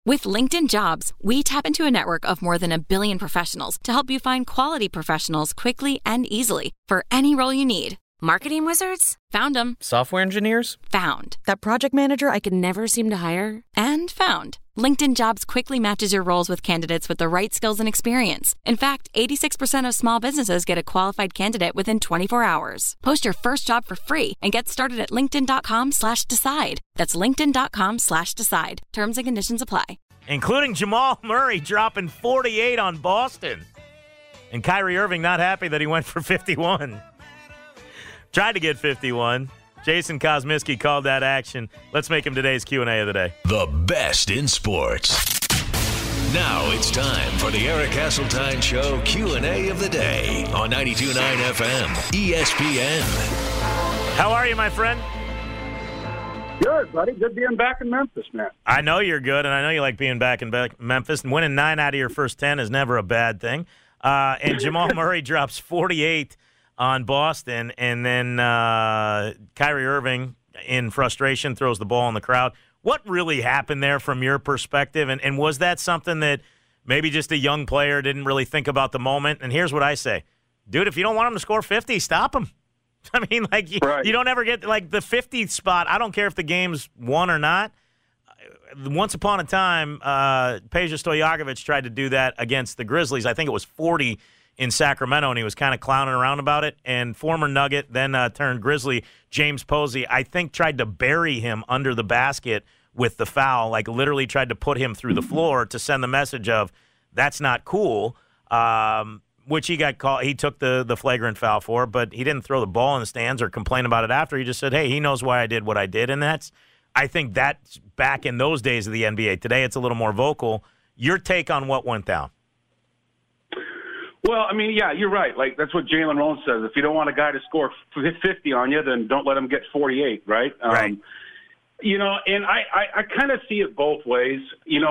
With LinkedIn Jobs, we tap into a network of more than 1 billion professionals to help you find quality professionals quickly and easily for any role you need. Marketing wizards? Found them. Software engineers? Found. That project manager I could never seem to hire? And found. LinkedIn Jobs quickly matches your roles with candidates with the right skills and experience. In fact, 86% of small businesses get a qualified candidate within 24 hours. Post your first job for free and get started at linkedin.com/decide. That's linkedin.com/decide. Terms and conditions apply. Including Jamal Murray dropping 48 on Boston. And Kyrie Irving not happy that he went for 51. Tried to get 51. Jason Kosmiski called that action. Let's make him today's Q&A of the day. The best in sports. Now it's time for the Eric Hasseltine Show Q&A of the day on 92.9 FM ESPN. How are you, my friend? Good, buddy. Good being back in Memphis, man. I know you're good, and I know you like being back in Memphis. And winning 9 out of your first 10 is never a bad thing. And Jamal Murray drops 48 on Boston, and then Kyrie Irving, in frustration, throws the ball in the crowd. What really happened there from your perspective? And was that something that maybe just a young player didn't really think about the moment? And here's what I say. Dude, if you don't want him to score 50, stop him. I mean, like, you don't ever get, like, the 50th spot. I don't care if the game's won or not. Once upon a time, Peja Stojakovic tried to do that against the Grizzlies. I think it was 40 in Sacramento, and he was kind of clowning around about it. And former Nugget, then turned Grizzly, James Posey, I think tried to bury him under the basket with the foul, like literally tried to put him through the floor to send the message of, that's not cool, which he got called. He took the flagrant foul for, but he didn't throw the ball in the stands or complain about it after. He just said, hey, he knows why I did what I did. And I think that's back in those days of the NBA. Today it's a little more vocal. Your take on what went down? Well, I mean, yeah, you're right. Like, that's what Jalen Rose says. If you don't want a guy to score 50 on you, then don't let him get 48, right? Right. You know, and I kind of see it both ways.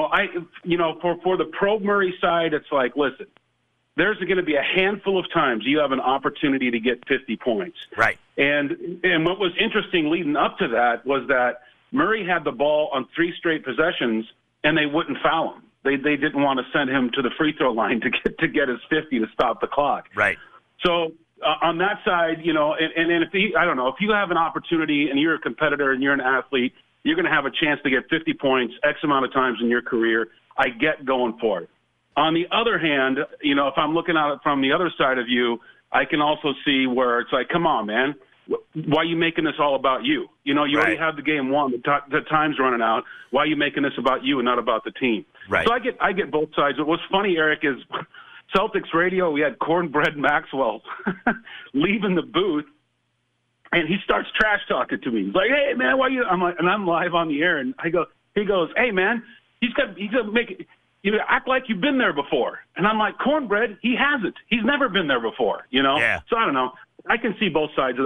For the pro Murray side, it's like, listen, there's going to be a handful of times you have an opportunity to get 50 points. Right. And what was interesting leading up to that was that Murray had the ball on 3 straight possessions, and they wouldn't foul him. They didn't want to send him to the free throw line to get his 50 to stop the clock. Right. So on that side, you know, and if I don't know, if you have an opportunity and you're a competitor and you're an athlete, you're going to have a chance to get 50 points X amount of times in your career. I get going for it. On the other hand, you know, if I'm looking at it from the other side of you, I can also see where it's like, come on, man. Why are you making this all about you? You know, you already have the game won. The time's running out. Why are you making this about you and not about the team? Right. So I get both sides. What's funny, Eric, is Celtics radio, we had Cornbread Maxwell leaving the booth, and he starts trash talking to me. He's like, hey, man, why you? I'm like, and I'm live on the air, and he goes, hey, man, he's gonna make it. You know, act like you've been there before. And I'm like, Cornbread, he hasn't. He's never been there before, you know? Yeah. So I don't know. I can see both sides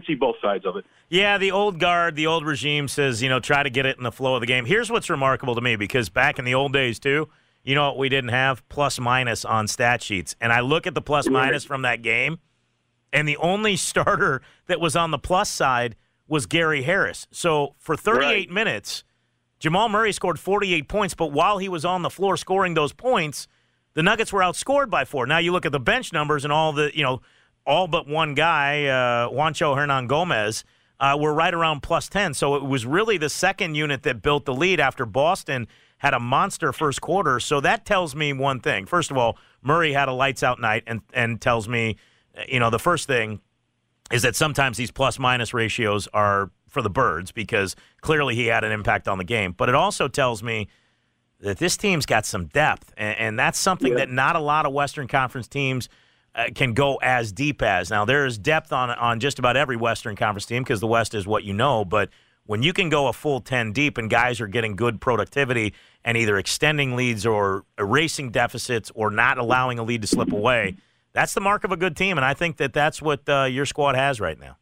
of it. Yeah, the old guard, the old regime says, you know, try to get it in the flow of the game. Here's what's remarkable to me, because back in the old days, too, you know what we didn't have? Plus minus on stat sheets. And I look at the plus minus from that game, and the only starter that was on the plus side was Gary Harris. So for 38 minutes, Jamal Murray scored 48 points, but while he was on the floor scoring those points, the Nuggets were outscored by 4. Now you look at the bench numbers and all the, you know, all but one guy, Juancho Hernan Gomez, were right around plus 10. So it was really the second unit that built the lead after Boston had a monster first quarter. So that tells me one thing. First of all, Murray had a lights-out night and tells me, you know, the first thing is that sometimes these plus-minus ratios are for the birds because clearly he had an impact on the game. But it also tells me that this team's got some depth, and that's something that not a lot of Western Conference teams can go as deep as. Now, there is depth on just about every Western Conference team because the West is what you know, but when you can go a full 10 deep and guys are getting good productivity and either extending leads or erasing deficits or not allowing a lead to slip away, that's the mark of a good team, and I think that that's what your squad has right now.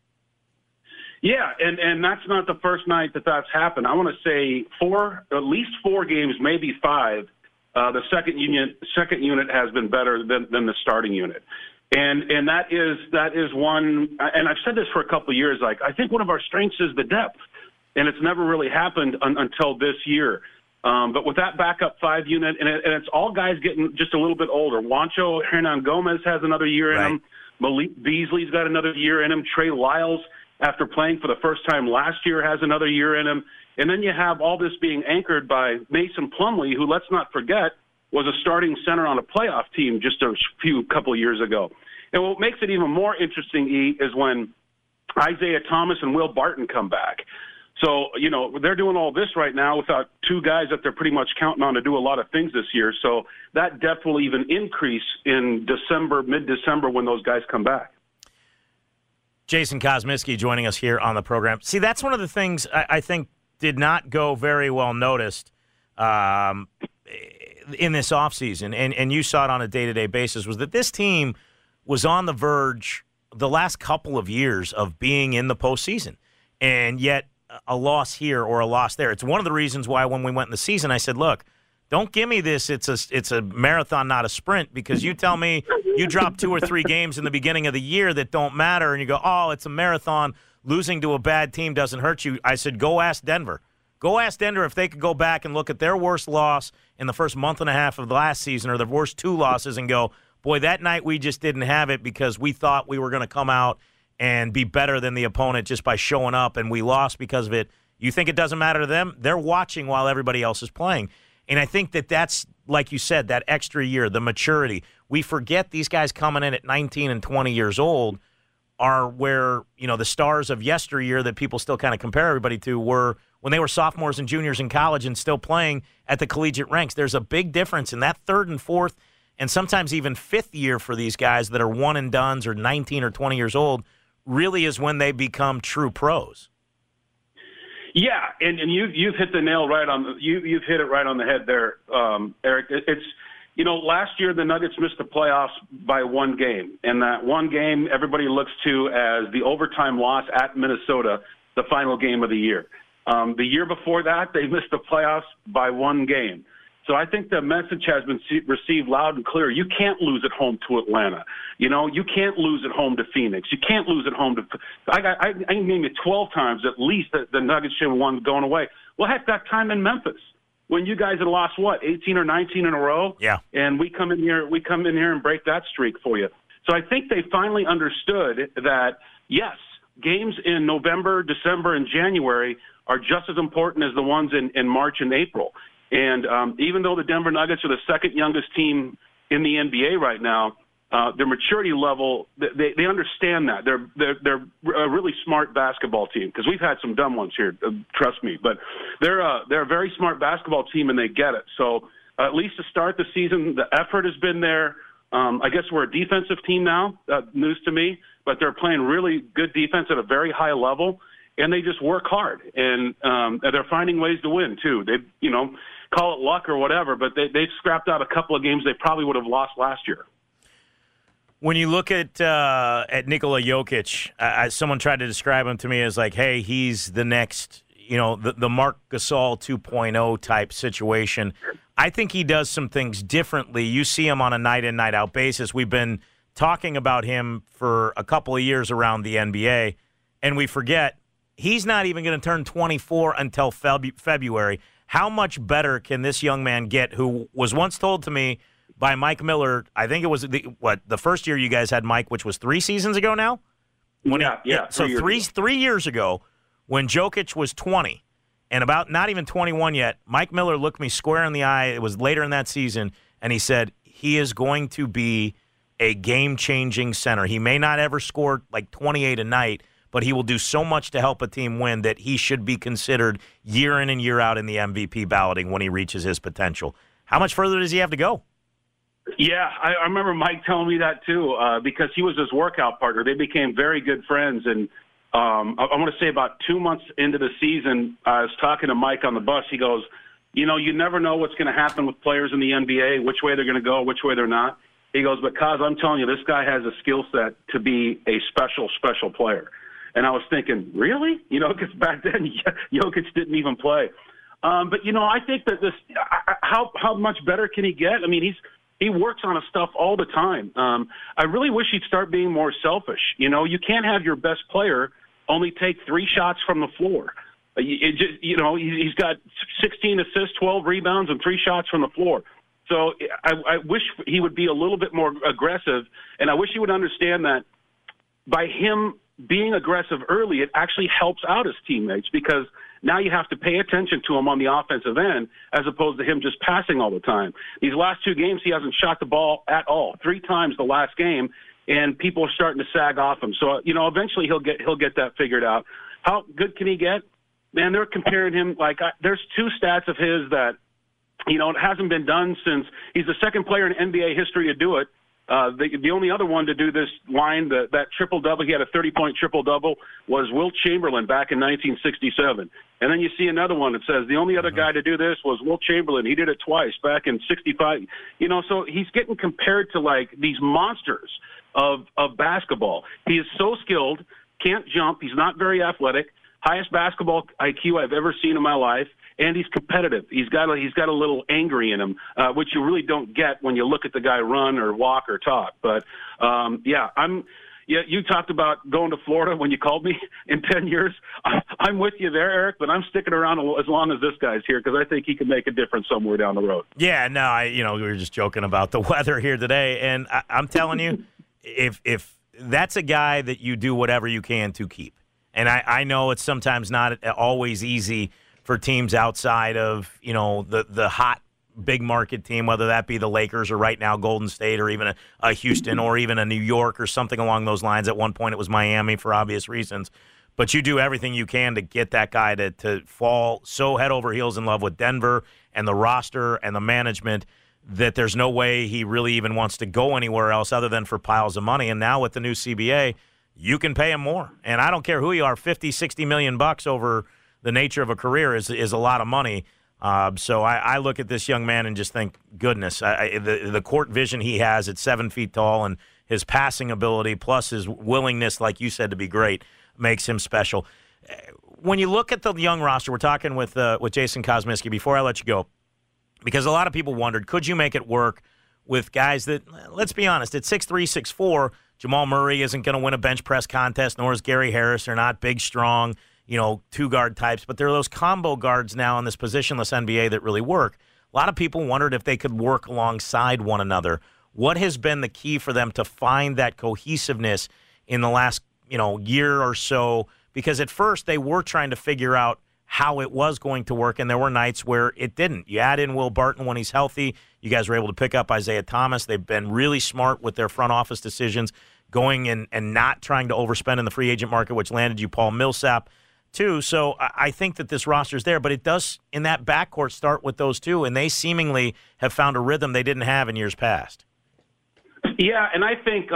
Yeah, and that's not the first night that's happened. I want to say at least 4 games, maybe 5. The second unit has been better than the starting unit, and that is one. And I've said this for a couple of years. Like, I think one of our strengths is the depth, and it's never really happened until this year. But with that backup 5 unit, and it's all guys getting just a little bit older. Juancho Hernangomez has another year in him. Malik Beasley's got another year in him. Trey Lyles, after playing for the first time last year, has another year in him. And then you have all this being anchored by Mason Plumlee, who, let's not forget, was a starting center on a playoff team just a couple of years ago. And what makes it even more interesting, E, is when Isaiah Thomas and Will Barton come back. So, they're doing all this right now without 2 guys that they're pretty much counting on to do a lot of things this year. So that depth will even increase in December, mid-December, when those guys come back. Jason Kosmicki joining us here on the program. See, that's one of the things I think did not go very well noticed in this offseason, and you saw it on a day-to-day basis, was that this team was on the verge the last couple of years of being in the postseason, and yet a loss here or a loss there. It's one of the reasons why when we went in the season, I said, look, don't give me this. It's a marathon, not a sprint, because you tell me you drop 2 or 3 games in the beginning of the year that don't matter, and you go, oh, it's a marathon. Losing to a bad team doesn't hurt you. I said, go ask Denver. Go ask Denver if they could go back and look at their worst loss in the first month and a half of the last season, or their worst 2 losses, and go, boy, that night we just didn't have it because we thought we were going to come out and be better than the opponent just by showing up, and we lost because of it. You think it doesn't matter to them? They're watching while everybody else is playing. And I think that's, like you said, that extra year, the maturity. We forget these guys coming in at 19 and 20 years old are where, the stars of yesteryear that people still kind of compare everybody to were when they were sophomores and juniors in college and still playing at the collegiate ranks. There's a big difference in that 3rd and 4th and sometimes even 5th year for these guys that are one-and-dones or 19 or 20 years old really is when they become true pros. Yeah, and you've hit the nail right on you've hit it right on the head there, Eric. It's last year the Nuggets missed the playoffs by 1 game, and that 1 game everybody looks to as the overtime loss at Minnesota, the final game of the year. The year before that, they missed the playoffs by 1 game. So I think the message has been received loud and clear. You can't lose at home to Atlanta. You can't lose at home to Phoenix. You can't lose at home to – I can name you 12 times at least that the Nuggets should have won going away. Well, heck, that time in Memphis when you guys had lost, 18 or 19 in a row? Yeah. And we come in here and break that streak for you. So I think they finally understood that, yes, games in November, December, and January are just as important as the ones in March and April. And even though the Denver Nuggets are the 2nd youngest team in the NBA right now, their maturity level, they understand that. They're a really smart basketball team, because we've had some dumb ones here, trust me. But they're a very smart basketball team, and they get it. So at least to start the season, the effort has been there. I guess we're a defensive team now, news to me, but they're playing really good defense at a very high level, and they just work hard. And they're finding ways to win, too. They, call it luck or whatever, but they've scrapped out a couple of games they probably would have lost last year. When you look at Nikola Jokic, someone tried to describe him to me as like, hey, he's the next, the Marc Gasol 2.0 type situation. I think he does some things differently. You see him on a night-in, night-out basis. We've been talking about him for a couple of years around the NBA, and we forget he's not even going to turn 24 until February. How much better can this young man get, who was once told to me by Mike Miller, I think it was the first year you guys had Mike, which was 3 seasons ago now? So 3 years ago, when Jokic was 20 and about not even 21 yet, Mike Miller looked me square in the eye. It was later in that season, and he said, he is going to be a game-changing center. He may not ever score like 28 a night, but he will do so much to help a team win that he should be considered year in and year out in the MVP balloting when he reaches his potential. How much further does he have to go? Yeah, I remember Mike telling me that too, because he was his workout partner. They became very good friends, and I want to say about 2 months into the season, I was talking to Mike on the bus. He goes, you never know what's going to happen with players in the NBA, which way they're going to go, which way they're not. He goes, but Kaz, I'm telling you, this guy has a skill set to be a special player. And I was thinking, really? Because back then, Jokic didn't even play. But, I think that how much better can he get? I mean, he works on his stuff all the time. I really wish he'd start being more selfish. You can't have your best player only take 3 shots from the floor. He's got 16 assists, 12 rebounds, and 3 shots from the floor. So I wish he would be a little bit more aggressive, and I wish he would understand that by him being aggressive early, it actually helps out his teammates, because now you have to pay attention to him on the offensive end as opposed to him just passing all the time. These last 2 games, he hasn't shot the ball at all, 3 times the last game, and people are starting to sag off him. So, eventually he'll get that figured out. How good can he get? Man, they're comparing him there's 2 stats of his that, it hasn't been done since he's the second player in NBA history to do it. The only other one to do this line, that triple-double, he had a 30-point triple-double, was Wilt Chamberlain back in 1967. And then you see another one that says the only other guy to do this was Wilt Chamberlain. He did it twice back in 65. So he's getting compared to, these monsters of basketball. He is so skilled, can't jump, he's not very athletic, highest basketball IQ I've ever seen in my life. And he's competitive. He's got a little angry in him, which you really don't get when you look at the guy run or walk or talk. But you talked about going to Florida when you called me in 10 years. I'm with you there, Eric, but I'm sticking around as long as this guy's here, because I think he can make a difference somewhere down the road. Yeah, no, we were just joking about the weather here today, and I'm telling you, if that's a guy that you do whatever you can to keep, and I know it's sometimes not always easy for teams outside of, the hot big market team, whether that be the Lakers or right now Golden State or even a Houston or even a New York or something along those lines. At one point it was Miami for obvious reasons. But you do everything you can to get that guy to fall so head over heels in love with Denver and the roster and the management that there's no way he really even wants to go anywhere else other than for piles of money. And now with the new CBA, you can pay him more. And I don't care who you are, $50-60 million over the nature of a career is a lot of money. So I look at this young man and just think, goodness, the court vision he has at 7 feet tall and his passing ability plus his willingness, like you said, to be great, makes him special. When you look at the young roster, we're talking with Jason Kosminski before I let you go, because a lot of people wondered, could you make it work with guys that, let's be honest, at 6'3", 6'4", Jamal Murray isn't going to win a bench press contest, nor is Gary Harris. They're not big, strong, 2-guard types, but there are those combo guards now in this positionless NBA that really work. A lot of people wondered if they could work alongside one another. What has been the key for them to find that cohesiveness in the last, year or so? Because at first they were trying to figure out how it was going to work, and there were nights where it didn't. You add in Will Barton when he's healthy. You guys were able to pick up Isaiah Thomas. They've been really smart with their front office decisions, going and not trying to overspend in the free agent market, which landed you Paul Millsap too. So I think that this roster's there, but it does, in that backcourt, start with those two, and they seemingly have found a rhythm they didn't have in years past. Yeah, and I think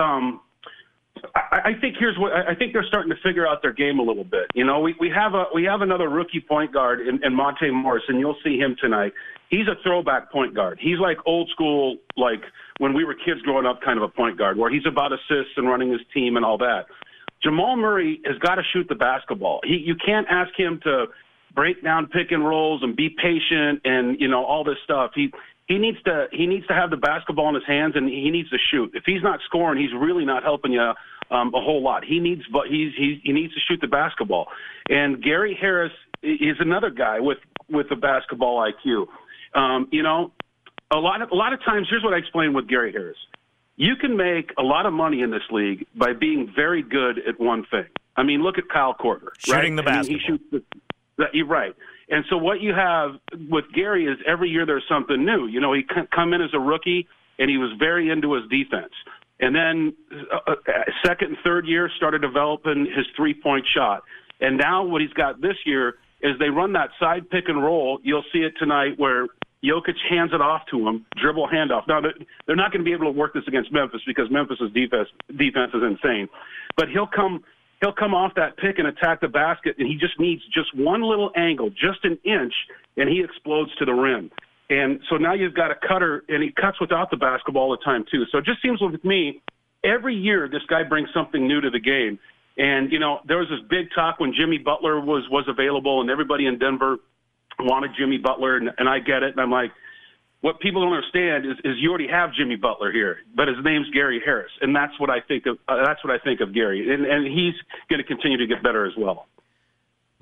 here's what I think they're starting to figure out their game a little bit. We have another rookie point guard in Monte Morris, and you'll see him tonight. He's a throwback point guard. He's like old school, like when we were kids growing up, kind of a point guard, where he's about assists and running his team and all that. Jamal Murray has got to shoot the basketball. You can't ask him to break down pick and rolls and be patient and all this stuff. He needs to have the basketball in his hands, and he needs to shoot. If he's not scoring, he's really not helping you a whole lot. He needs to shoot the basketball. And Gary Harris is another guy with the basketball IQ. A lot of times, here's what I explain with Gary Harris. You can make a lot of money in this league by being very good at one thing. I mean, look at Kyle Korver. Shooting right? the basketball. You're right. And so what you have with Gary is every year there's something new. He come in as a rookie, and he was very into his defense. And then second and third year started developing his three-point shot. And now what he's got this year is they run that side pick and roll. You'll see it tonight where Jokic hands it off to him, dribble handoff. Now, they're not going to be able to work this against Memphis because Memphis' defense is insane. But he'll come off that pick and attack the basket, and he just needs just one little angle, just an inch, and he explodes to the rim. And so now you've got a cutter, and he cuts without the basketball all the time, too. So it just seems with me, every year this guy brings something new to the game. And, there was this big talk when Jimmy Butler was available, and everybody in Denver wanted Jimmy Butler, and I get it. And I'm like, what people don't understand is you already have Jimmy Butler here, but his name's Gary Harris, and that's what I think of. That's what I think of Gary, and he's going to continue to get better as well.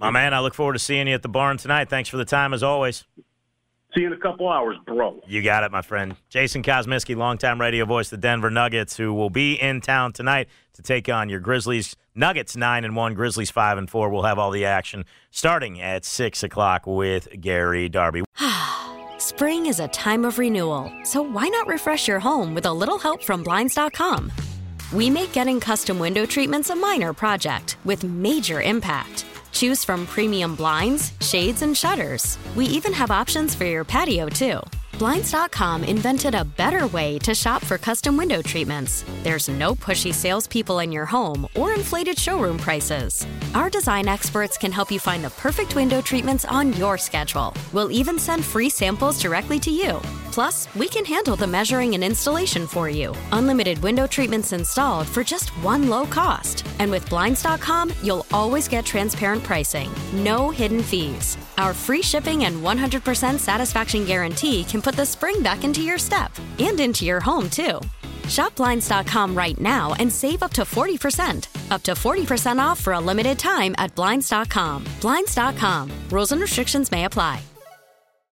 My man, I look forward to seeing you at the barn tonight. Thanks for the time, as always. See you in a couple hours, bro. You got it, my friend. Jason Kosmicki, longtime radio voice of the Denver Nuggets, who will be in town tonight to take on your Grizzlies. Nuggets 9-1, Grizzlies 5-4. We'll have all the action starting at 6 o'clock with Gary Darby. Spring is a time of renewal, so why not refresh your home with a little help from Blinds.com? We make getting custom window treatments a minor project with major impact. Choose from premium blinds, shades, and shutters. We even have options for your patio, too. Blinds.com invented a better way to shop for custom window treatments. There's no pushy salespeople in your home or inflated showroom prices. Our design experts can help you find the perfect window treatments on your schedule. We'll even send free samples directly to you. Plus, we can handle the measuring and installation for you. Unlimited window treatments installed for just one low cost. And with Blinds.com, you'll always get transparent pricing. No hidden fees. Our free shipping and 100% satisfaction guarantee can put the spring back into your step and into your home, too. Shop Blinds.com right now and save up to 40%. Up to 40% off for a limited time at Blinds.com. Blinds.com. Rules and restrictions may apply.